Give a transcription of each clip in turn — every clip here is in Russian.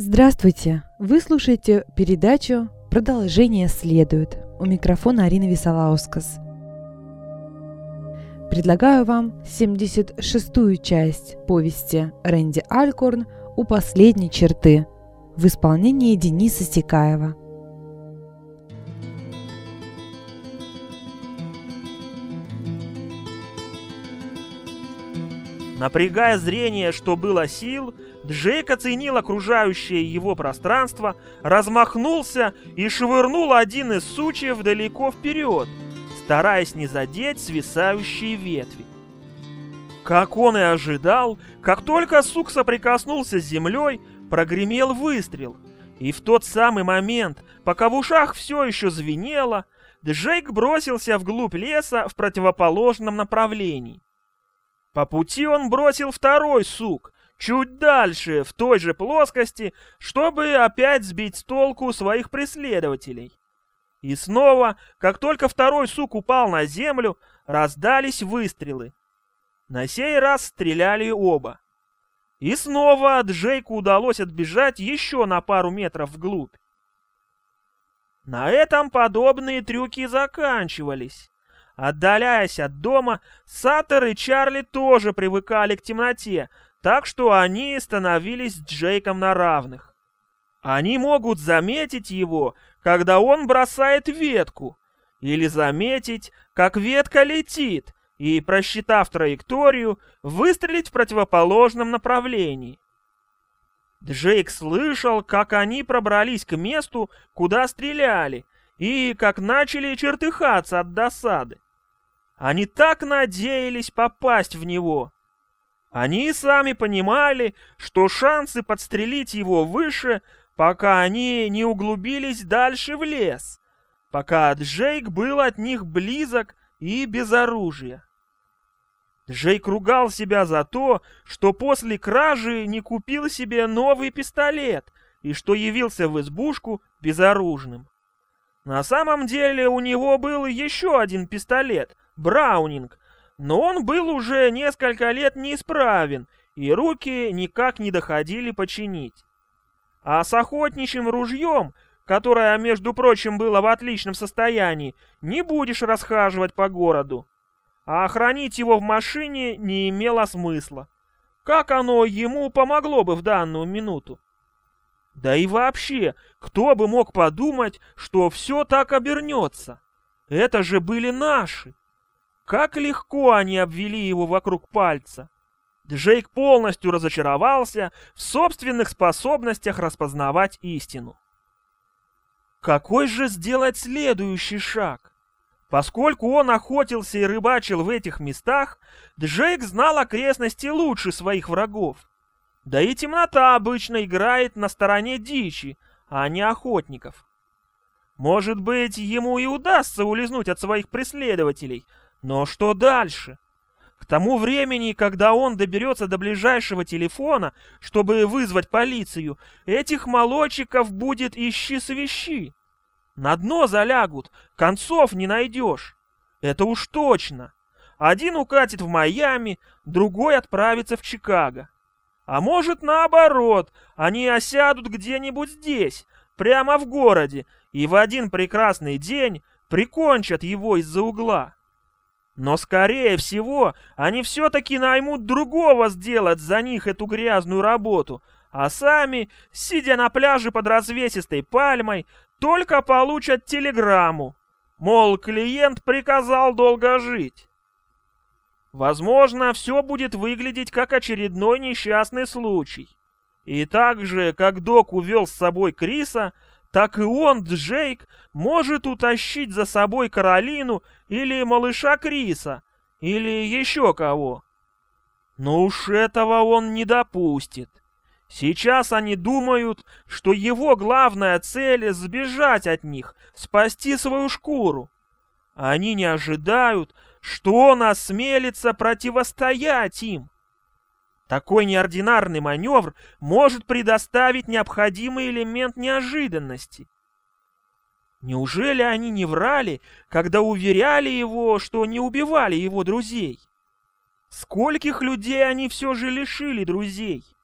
Здравствуйте! Вы слушаете передачу «Продолжение следует». У микрофона Арина Висолаускас. Предлагаю вам 76-ю часть повести Рэнди Алькорн «У последней черты» в исполнении Дениса Сикаева. Напрягая зрение, что было сил, Джейк оценил окружающее его пространство, размахнулся и швырнул один из сучьев далеко вперед, стараясь не задеть свисающие ветви. Как он и ожидал, как только сук соприкоснулся с землей, прогремел выстрел, и в тот самый момент, пока в ушах все еще звенело, Джейк бросился вглубь леса в противоположном направлении. По пути он бросил второй сук, чуть дальше, в той же плоскости, чтобы опять сбить с толку своих преследователей. И снова, как только второй сук упал на землю, раздались выстрелы. На сей раз стреляли оба. И снова Джейку удалось отбежать еще на пару метров вглубь. На этом подобные трюки заканчивались. Отдаляясь от дома, Саттер и Чарли тоже привыкали к темноте, так что они становились с Джейком на равных. Они могут заметить его, когда он бросает ветку, или заметить, как ветка летит, и, просчитав траекторию, выстрелить в противоположном направлении. Джейк слышал, как они пробрались к месту, куда стреляли, и как начали чертыхаться от досады. Они так надеялись попасть в него. Они и сами понимали, что шансы подстрелить его выше, пока они не углубились дальше в лес, пока Джейк был от них близок и без оружия. Джейк ругал себя за то, что после кражи не купил себе новый пистолет и что явился в избушку безоружным. На самом деле у него был еще один пистолет, Браунинг, но он был уже несколько лет неисправен, и руки никак не доходили починить. А с охотничьим ружьем, которое, между прочим, было в отличном состоянии, не будешь расхаживать по городу. А хранить его в машине не имело смысла. Как оно ему помогло бы в данную минуту? Да и вообще, кто бы мог подумать, что все так обернется? Это же были наши. Как легко они обвели его вокруг пальца. Джейк полностью разочаровался в собственных способностях распознавать истину. Какой же сделать следующий шаг? Поскольку он охотился и рыбачил в этих местах, Джейк знал окрестности лучше своих врагов. Да и темнота обычно играет на стороне дичи, а не охотников. Может быть, ему и удастся улизнуть от своих преследователей, но что дальше? К тому времени, когда он доберется до ближайшего телефона, чтобы вызвать полицию, этих молодчиков будет ищи свищи. На дно залягут, концов не найдешь. Это уж точно. Один укатит в Майами, другой отправится в Чикаго. А может, наоборот, они осядут где-нибудь здесь, прямо в городе, и в один прекрасный день прикончат его из-за угла. Но, скорее всего, они все-таки наймут другого сделать за них эту грязную работу, а сами, сидя на пляже под развесистой пальмой, только получат телеграмму, мол, клиент приказал долго жить. Возможно, все будет выглядеть как очередной несчастный случай. И так же, как Док увел с собой Криса, так и он, Джейк, может утащить за собой Каролину или малыша Криса, или еще кого. Но уж этого он не допустит. Сейчас они думают, что его главная цель — сбежать от них, спасти свою шкуру. Они не ожидают, что он осмелится противостоять им. Такой неординарный маневр может предоставить необходимый элемент неожиданности. Неужели они не врали, когда уверяли его, что не убивали его друзей? Скольких людей они все же лишили друзей?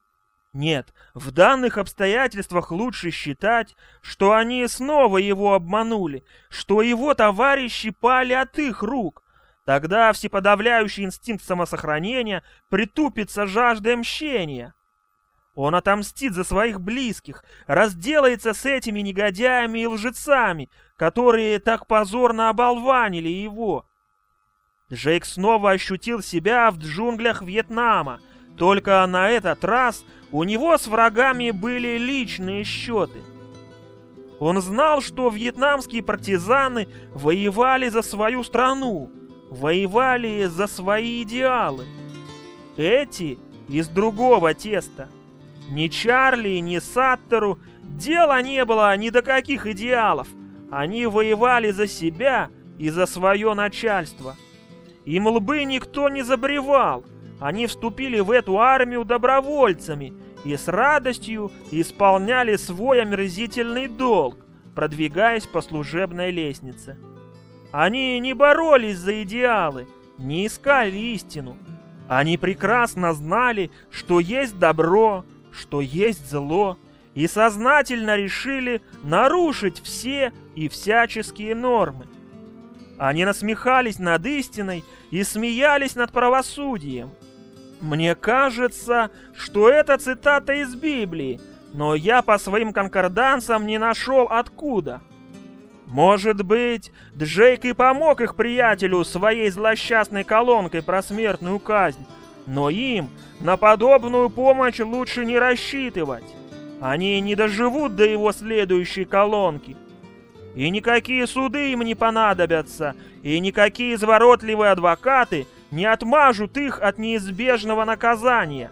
Нет, в данных обстоятельствах лучше считать, что они снова его обманули, что его товарищи пали от их рук. Тогда всеподавляющий инстинкт самосохранения притупится жаждой мщения. Он отомстит за своих близких, разделается с этими негодяями и лжецами, которые так позорно оболванили его. Джейк снова ощутил себя в джунглях Вьетнама, только на этот раз у него с врагами были личные счеты. Он знал, что вьетнамские партизаны воевали за свою страну, воевали за свои идеалы. Эти из другого теста. Ни Чарли, ни Саттеру дела не было ни до каких идеалов. Они воевали за себя и за свое начальство. Им лбы никто не забревал. Они вступили в эту армию добровольцами и с радостью исполняли свой омерзительный долг, продвигаясь по служебной лестнице. Они не боролись за идеалы, не искали истину. Они прекрасно знали, что есть добро, что есть зло, и сознательно решили нарушить все и всяческие нормы. Они насмехались над истиной и смеялись над правосудием. Мне кажется, что это цитата из Библии, но я по своим конкорданцам не нашел откуда. Может быть, Джейк и помог их приятелю своей злосчастной колонкой про смертную казнь, но им на подобную помощь лучше не рассчитывать. Они не доживут до его следующей колонки. И никакие суды им не понадобятся, и никакие изворотливые адвокаты не отмажут их от неизбежного наказания.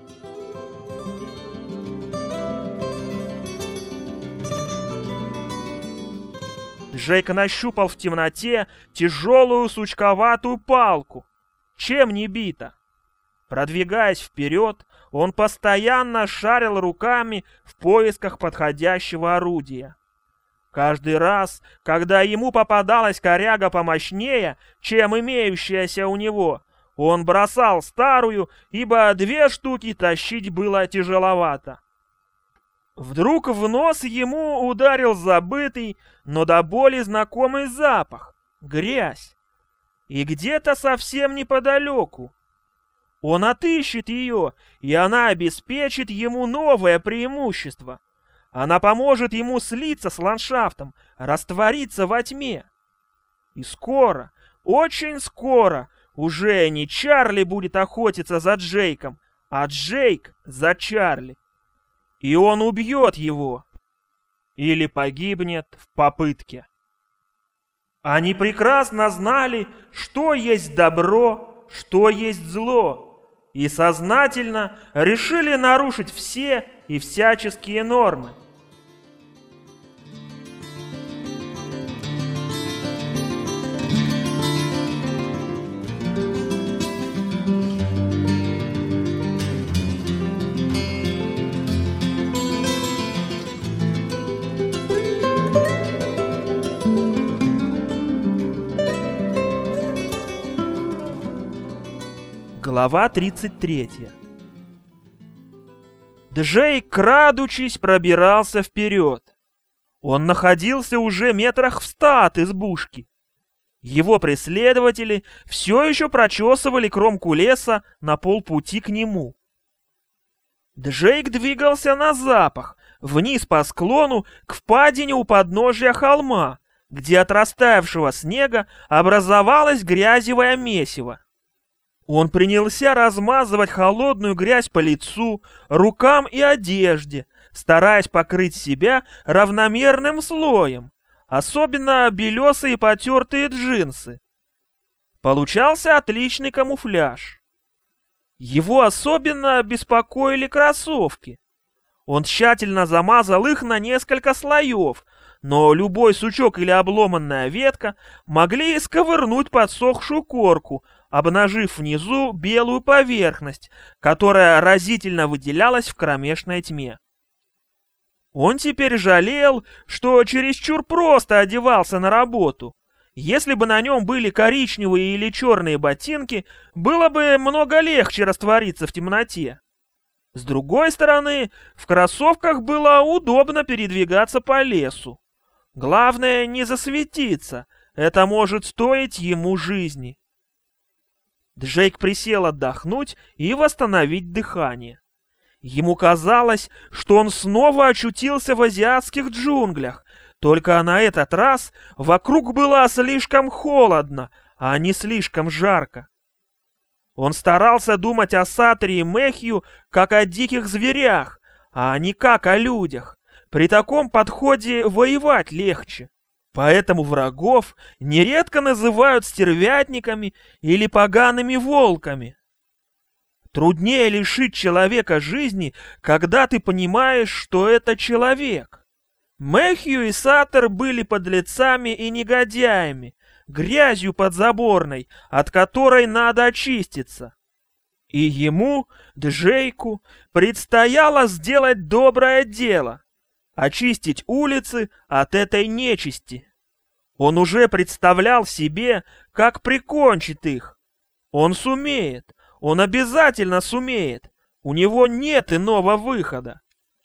Джейк нащупал в темноте тяжелую сучковатую палку. Чем не бита? Продвигаясь вперед, он постоянно шарил руками в поисках подходящего орудия. Каждый раз, когда ему попадалась коряга помощнее, чем имеющаяся у него, он бросал старую, ибо 2 штуки тащить было тяжеловато. Вдруг в нос ему ударил забытый, но до боли знакомый запах — грязь. И где-то совсем неподалеку. Он отыщет ее, и она обеспечит ему новое преимущество. Она поможет ему слиться с ландшафтом, раствориться во тьме. И скоро, очень скоро, уже не Чарли будет охотиться за Джейком, а Джейк за Чарли. И он убьет его. Или погибнет в попытке. Они прекрасно знали, что есть добро, что есть зло, и сознательно решили нарушить все и всяческие нормы. Глава 33. Джейк, крадучись, пробирался вперед. Он находился уже метрах в 100 от избушки. Его преследователи все еще прочесывали кромку леса на полпути к нему. Джейк двигался на запах, вниз по склону к впадине у подножия холма, где от растаявшего снега образовалось грязевое месиво. Он принялся размазывать холодную грязь по лицу, рукам и одежде, стараясь покрыть себя равномерным слоем, особенно белесые потертые джинсы. Получался отличный камуфляж. Его особенно беспокоили кроссовки. Он тщательно замазал их на несколько слоев, но любой сучок или обломанная ветка могли сковырнуть подсохшую корку, обнажив внизу белую поверхность, которая разительно выделялась в кромешной тьме. Он теперь жалел, что чересчур просто одевался на работу. Если бы на нем были коричневые или черные ботинки, было бы много легче раствориться в темноте. С другой стороны, в кроссовках было удобно передвигаться по лесу. Главное не засветиться, это может стоить ему жизни. Джейк присел отдохнуть и восстановить дыхание. Ему казалось, что он снова очутился в азиатских джунглях, только на этот раз вокруг было слишком холодно, а не слишком жарко. Он старался думать о Саттере и Мэхью как о диких зверях, а не как о людях. При таком подходе воевать легче. Поэтому врагов нередко называют стервятниками или погаными волками. Труднее лишить человека жизни, когда ты понимаешь, что это человек. Мэхью и Саттер были подлецами и негодяями, грязью подзаборной, от которой надо очиститься. И ему, Джейку, предстояло сделать доброе дело — очистить улицы от этой нечисти. Он уже представлял себе, как прикончит их. Он сумеет, он обязательно сумеет, у него нет иного выхода.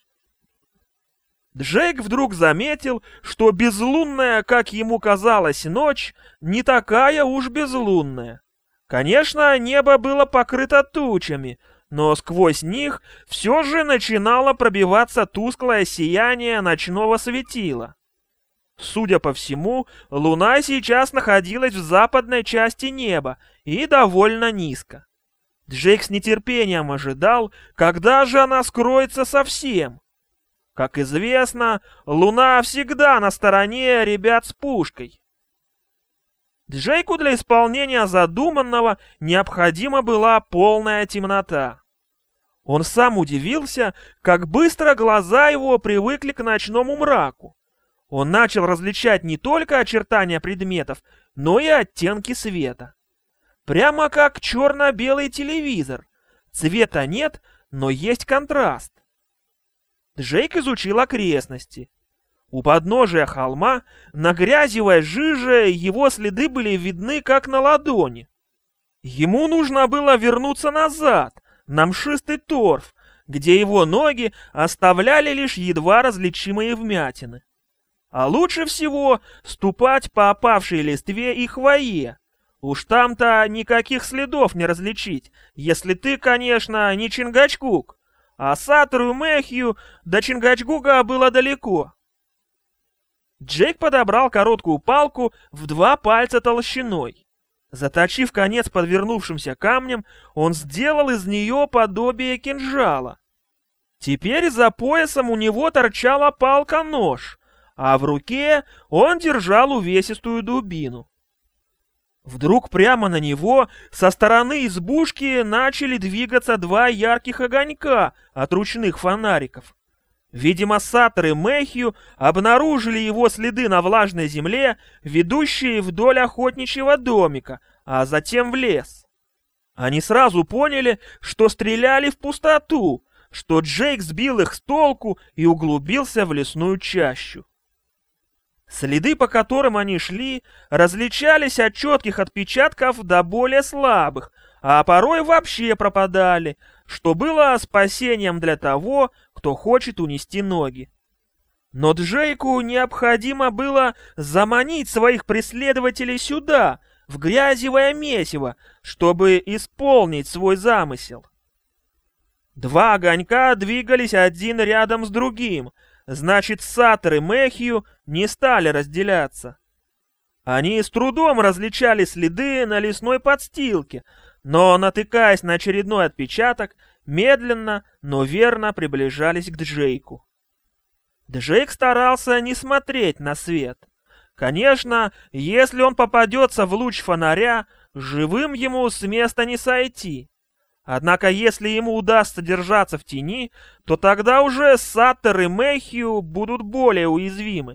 Джейк вдруг заметил, что безлунная, как ему казалось, ночь не такая уж безлунная. Конечно, небо было покрыто тучами, но сквозь них все же начинало пробиваться тусклое сияние ночного светила. Судя по всему, луна сейчас находилась в западной части неба и довольно низко. Джейк с нетерпением ожидал, когда же она скроется совсем. Как известно, луна всегда на стороне ребят с пушкой. Джейку для исполнения задуманного необходима была полная темнота. Он сам удивился, как быстро глаза его привыкли к ночному мраку. Он начал различать не только очертания предметов, но и оттенки света. Прямо как черно-белый телевизор. Цвета нет, но есть контраст. Джейк изучил окрестности. У подножия холма на грязевой жиже его следы были видны как на ладони. Ему нужно было вернуться назад, на мшистый торф, где его ноги оставляли лишь едва различимые вмятины. А лучше всего ступать по опавшей листве и хвое. Уж там-то никаких следов не различить, если ты, конечно, не Чингачгук. А Саттеру и Мэхью до Чингачгука было далеко. Джейк подобрал короткую палку в 2 пальца толщиной. Заточив конец подвернувшимся камнем, он сделал из нее подобие кинжала. Теперь за поясом у него торчала палка-нож, а в руке он держал увесистую дубину. Вдруг прямо на него со стороны избушки начали двигаться 2 ярких огонька от ручных фонариков. Видимо, Саттер и Мэхью обнаружили его следы на влажной земле, ведущие вдоль охотничьего домика, а затем в лес. Они сразу поняли, что стреляли в пустоту, что Джейк сбил их с толку и углубился в лесную чащу. Следы, по которым они шли, различались от четких отпечатков до более слабых, а порой вообще пропадали, что было спасением для того, кто хочет унести ноги. Но Джейку необходимо было заманить своих преследователей сюда, в грязевое месиво, чтобы исполнить свой замысел. 2 огонька двигались один рядом с другим, значит, Саттер и Мэхью не стали разделяться. Они с трудом различали следы на лесной подстилке, но, натыкаясь на очередной отпечаток, медленно, но верно приближались к Джейку. Джейк старался не смотреть на свет. Конечно, если он попадется в луч фонаря, живым ему с места не сойти. Однако, если ему удастся держаться в тени, то тогда уже Саттер и Мэхью будут более уязвимы.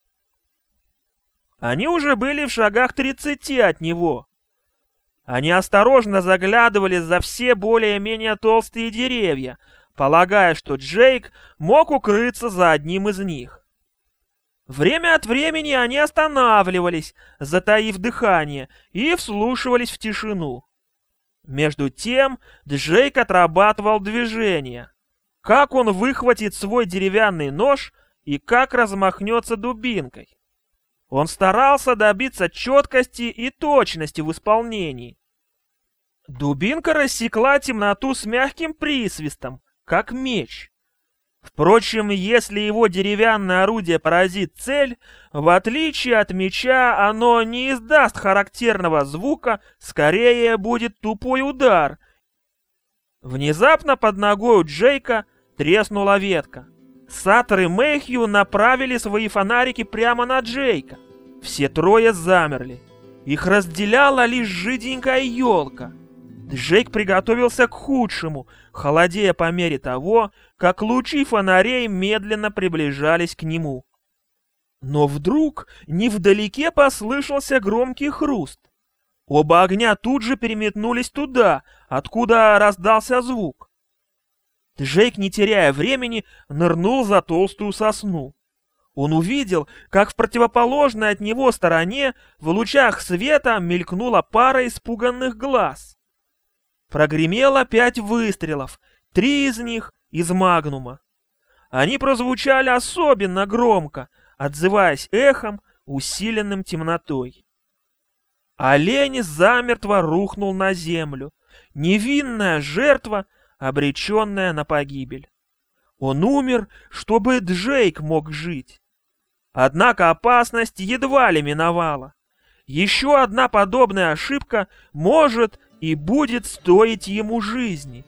Они уже были в шагах 30 от него. Они осторожно заглядывали за все более-менее толстые деревья, полагая, что Джейк мог укрыться за одним из них. Время от времени они останавливались, затаив дыхание, и вслушивались в тишину. Между тем Джейк отрабатывал движения. как он выхватит свой деревянный нож и как размахнется дубинкой. Он старался добиться четкости и точности в исполнении. Дубинка рассекла темноту с мягким присвистом, как меч. Впрочем, если его деревянное орудие поразит цель, в отличие от меча, оно не издаст характерного звука, скорее будет тупой удар. Внезапно под ногой у Джейка треснула ветка. Саттер и Мэйхью направили свои фонарики прямо на Джейка. Все трое замерли. Их разделяла лишь жиденькая елка. Джейк приготовился к худшему, холодея по мере того, как лучи фонарей медленно приближались к нему. Но вдруг невдалеке послышался громкий хруст. Оба огня тут же переметнулись туда, откуда раздался звук. Джейк, не теряя времени, нырнул за толстую сосну. Он увидел, как в противоположной от него стороне в лучах света мелькнула пара испуганных глаз. Прогремело 5 выстрелов, 3 из них из магнума. Они прозвучали особенно громко, отзываясь эхом, усиленным темнотой. Олень замертво рухнул на землю, невинная жертва, обреченная на погибель. Он умер, чтобы Джейк мог жить. Однако опасность едва ли миновала. Еще одна подобная ошибка может и будет стоить ему жизни.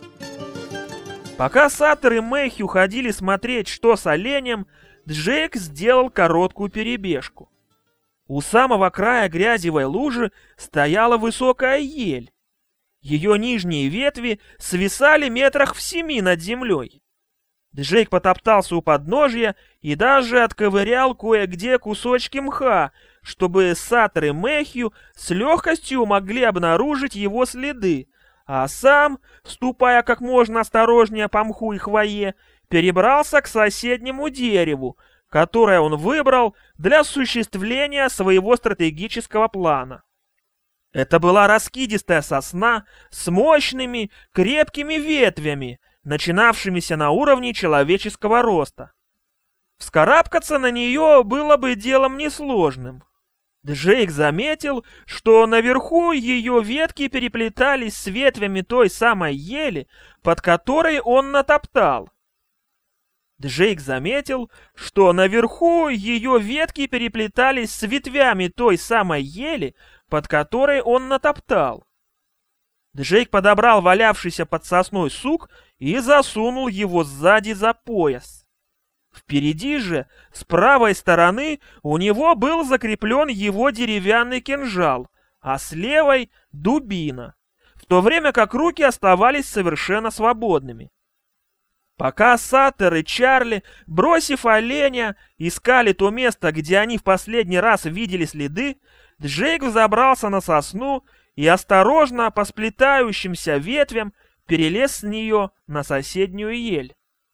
Пока Саттер и Мэйхью ходили смотреть, что с оленем, Джейк сделал короткую перебежку. У самого края грязевой лужи стояла высокая ель. Ее нижние ветви свисали метрах в 7 над землей. Джейк потоптался у подножья и даже отковырял кое-где кусочки мха, чтобы Саттер и Мэйхью с легкостью могли обнаружить его следы, а сам, ступая как можно осторожнее по мху и хвое, перебрался к соседнему дереву, которое он выбрал для осуществления своего стратегического плана. Это была раскидистая сосна с мощными, крепкими ветвями, начинавшимися на уровне человеческого роста. Вскарабкаться на нее было бы делом несложным. Джейк заметил, что наверху ее ветки переплетались с ветвями той самой ели, под которой он натоптал. Джейк заметил, что наверху ее ветки переплетались с ветвями той самой ели, под которой он натоптал. Джейк подобрал валявшийся под сосной сук и засунул его сзади за пояс. Впереди же, с правой стороны, у него был закреплен его деревянный кинжал, а с левой — дубина, в то время как руки оставались совершенно свободными. Пока Саттер и Чарли, бросив оленя, искали то место, где они в последний раз видели следы, Джейк взобрался на сосну и осторожно по сплетающимся ветвям перелез с нее на соседнюю ель.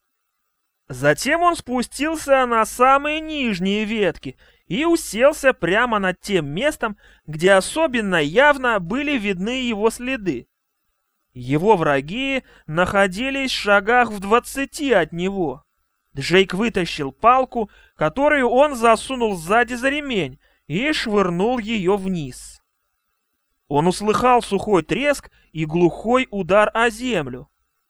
Затем он спустился на самые нижние ветки и уселся прямо над тем местом, где особенно явно были видны его следы. Его враги находились в шагах в 20 от него. Джейк вытащил палку, которую он засунул сзади за ремень, и швырнул ее вниз. Он услыхал сухой треск и глухой удар о землю.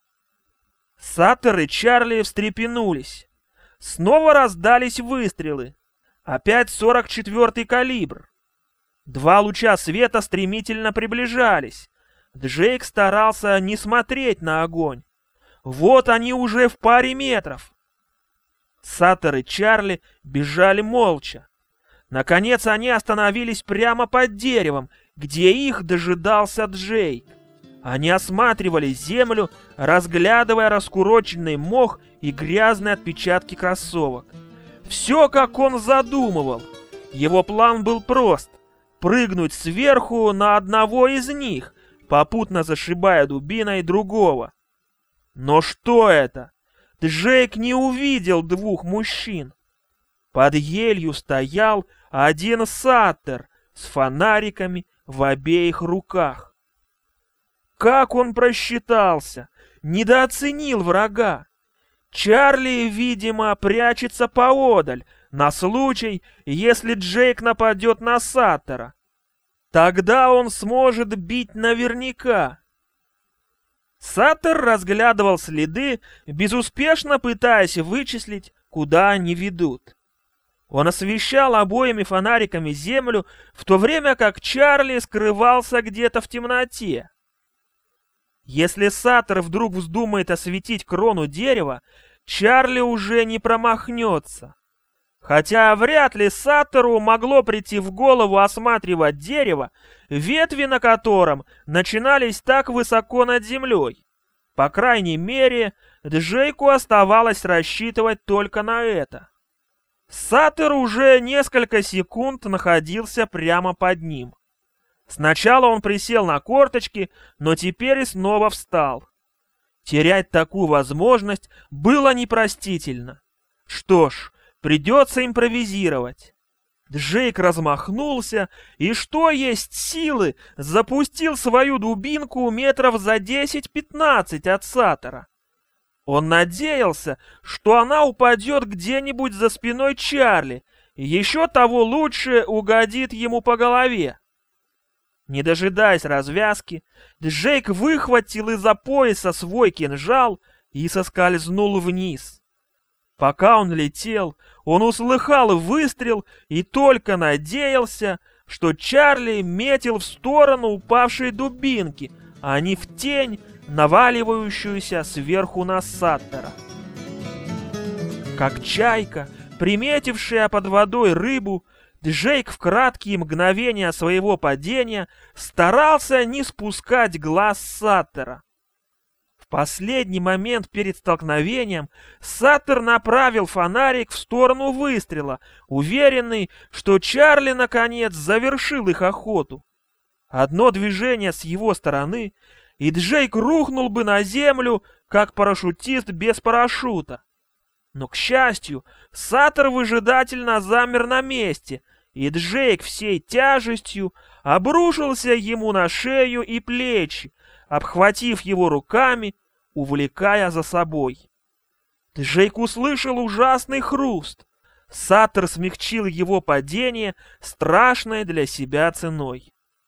Саттер и Чарли встрепенулись. Снова раздались выстрелы. Опять 44-й калибр. 2 луча света стремительно приближались. Джейк старался не смотреть на огонь. Вот они уже в паре метров. Саттер и Чарли бежали молча. Наконец они остановились прямо под деревом, где их дожидался Джейк. Они осматривали землю, разглядывая раскуроченный мох и грязные отпечатки кроссовок. Все, как он задумывал. Его план был прост — прыгнуть сверху на одного из них, попутно зашибая дубиной другого. Но что это? Джейк не увидел 2 мужчин. Под елью стоял один Саттер с фонариками в обеих руках. Как он просчитался, недооценил врага. Чарли, видимо, прячется поодаль, на случай, если Джейк нападет на Саттера. Тогда он сможет бить наверняка. Саттер разглядывал следы, безуспешно пытаясь вычислить, куда они ведут. Он освещал обоими фонариками землю, в то время как Чарли скрывался где-то в темноте. Если Саттер вдруг вздумает осветить крону дерева, Чарли уже не промахнется. Хотя вряд ли Саттеру могло прийти в голову осматривать дерево, ветви на котором начинались так высоко над землей. По крайней мере, Джейку оставалось рассчитывать только на это. Саттер уже несколько секунд находился прямо под ним. Сначала он присел на корточки, но теперь и снова встал. Терять такую возможность было непростительно. Что ж, придется импровизировать. Джейк размахнулся и, что есть силы, запустил свою дубинку метров за 10-15 от Саттера. Он надеялся, что она упадет где-нибудь за спиной Чарли, и еще того лучше угодит ему по голове. Не дожидаясь развязки, Джейк выхватил из-за пояса свой кинжал и соскользнул вниз. Пока он летел, он услыхал выстрел и только надеялся, что Чарли метил в сторону упавшей дубинки, а не в тень, наваливающуюся сверху на Саттера. Как чайка, приметившая под водой рыбу, Джейк в краткие мгновения своего падения старался не спускать глаз с Саттера. В последний момент перед столкновением Саттер направил фонарик в сторону выстрела, уверенный, что Чарли наконец завершил их охоту. Одно движение с его стороны, и Джейк рухнул бы на землю, как парашютист без парашюта. Но, к счастью, Саттер выжидательно замер на месте, и Джейк всей тяжестью обрушился ему на шею и плечи, обхватив его руками, увлекая за собой. Джейк услышал ужасный хруст. Саттер смягчил его падение страшной для себя ценой.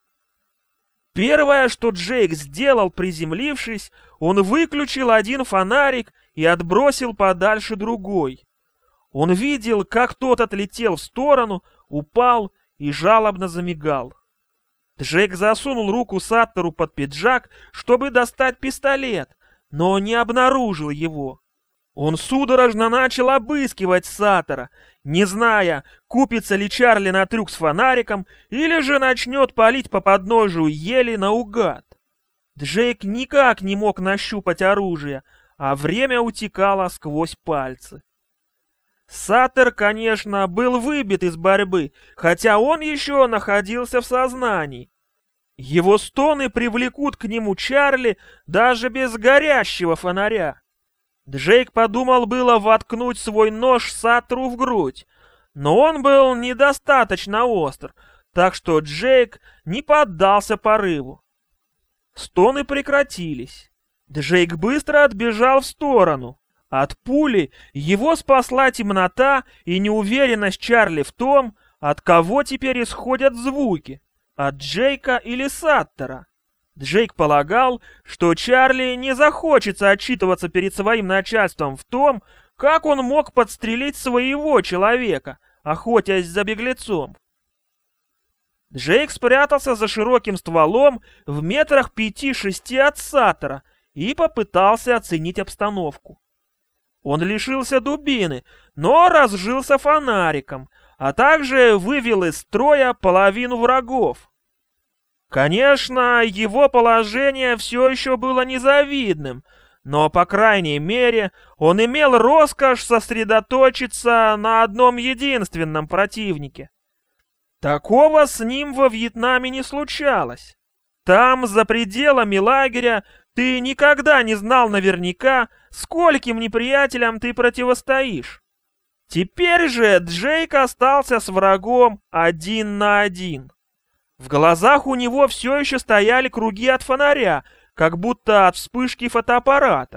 Первое, что Джейк сделал, приземлившись, он выключил один фонарик и отбросил подальше другой. Он видел, как тот отлетел в сторону, упал и жалобно замигал. Джейк засунул руку Саттеру под пиджак, чтобы достать пистолет, но не обнаружил его. Он судорожно начал обыскивать Саттера, не зная, купится ли Чарли на трюк с фонариком или же начнет палить по подножию ели наугад. Джейк никак не мог нащупать оружие, а время утекало сквозь пальцы. Саттер, конечно, был выбит из борьбы, хотя он еще находился в сознании. Его стоны привлекут к нему Чарли даже без горящего фонаря. Джейк подумал было воткнуть свой нож Саттеру в грудь, но он был недостаточно остр, так что Джейк не поддался порыву. Стоны прекратились. Джейк быстро отбежал в сторону. От пули его спасла темнота и неуверенность Чарли в том, от кого теперь исходят звуки, от Джейка или Саттера. Джейк полагал, что Чарли не захочется отчитываться перед своим начальством в том, как он мог подстрелить своего человека, охотясь за беглецом. Джейк спрятался за широким стволом в метрах 5-6 от Саттера и попытался оценить обстановку. Он лишился дубины, но разжился фонариком, а также вывел из строя половину врагов. Конечно, его положение все еще было незавидным, но, по крайней мере, он имел роскошь сосредоточиться на одном единственном противнике. Такого с ним во Вьетнаме не случалось. Там, за пределами лагеря, ты никогда не знал наверняка, скольким неприятелям ты противостоишь. Теперь же Джейк остался с врагом 1 на 1. В глазах у него все еще стояли круги от фонаря, как будто от вспышки фотоаппарата.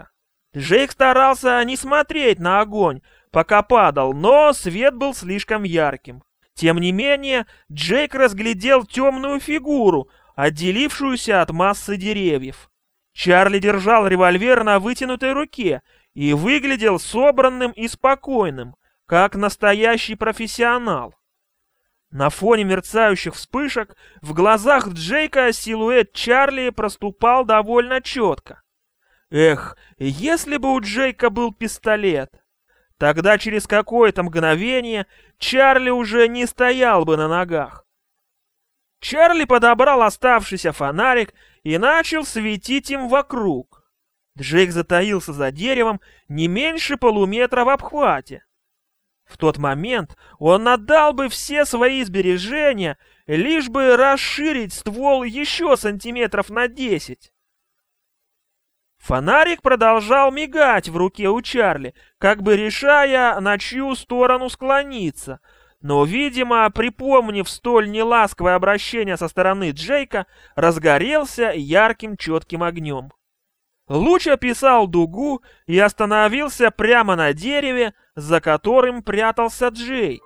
Джейк старался не смотреть на огонь, пока падал, но свет был слишком ярким. Тем не менее, Джейк разглядел темную фигуру, отделившуюся от массы деревьев. Чарли держал револьвер на вытянутой руке и выглядел собранным и спокойным, как настоящий профессионал. На фоне мерцающих вспышек в глазах Джейка силуэт Чарли проступал довольно четко. Эх, если бы у Джейка был пистолет! Тогда через какое-то мгновение Чарли уже не стоял бы на ногах. Чарли подобрал оставшийся фонарик и начал светить им вокруг. Джейк затаился за деревом не меньше полуметра в обхвате. В тот момент он отдал бы все свои сбережения, лишь бы расширить ствол еще сантиметров на 10. Фонарик продолжал мигать в руке у Чарли, как бы решая, на чью сторону склониться, но, видимо, припомнив столь неласковое обращение со стороны Джейка, разгорелся ярким четким огнем. Луч описал дугу и остановился прямо на дереве, за которым прятался Джейк.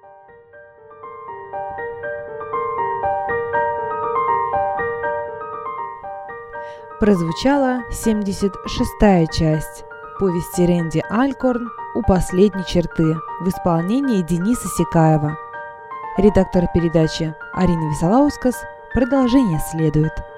Прозвучала 76-я часть повести Рэнди Алькорн «У последней черты» в исполнении Дениса Сикаева. Редактор передачи Арина Висолаускас. Продолжение следует.